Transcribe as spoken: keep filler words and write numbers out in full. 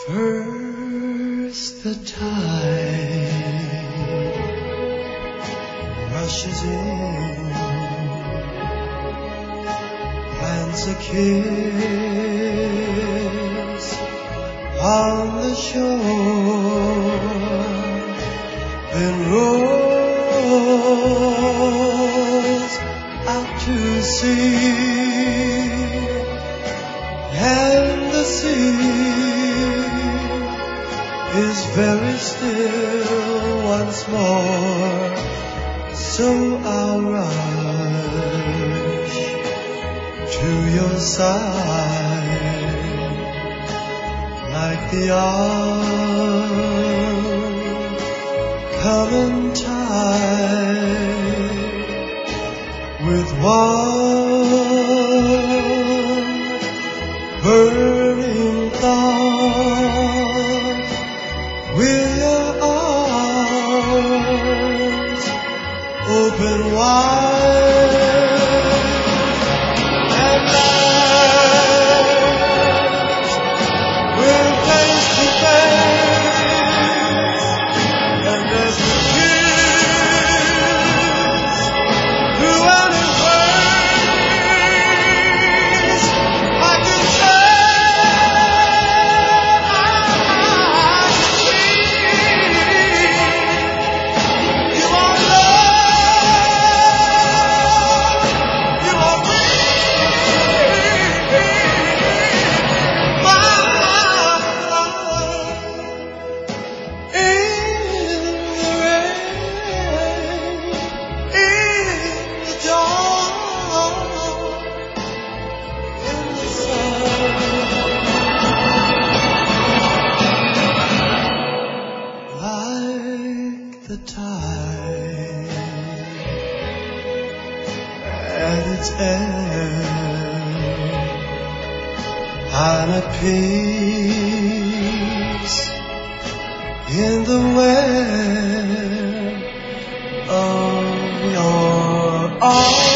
First the tide rushes in, plants a kiss on the shore, then rolls out to sea, and the sea is very still once more. So I'll rush to your side like the oncoming tide, with one burning thought. Will your arms open wide, and life will face to face, and as we kiss through an embrace, I can say the tide at its end, I'm at peace in the web of your arms.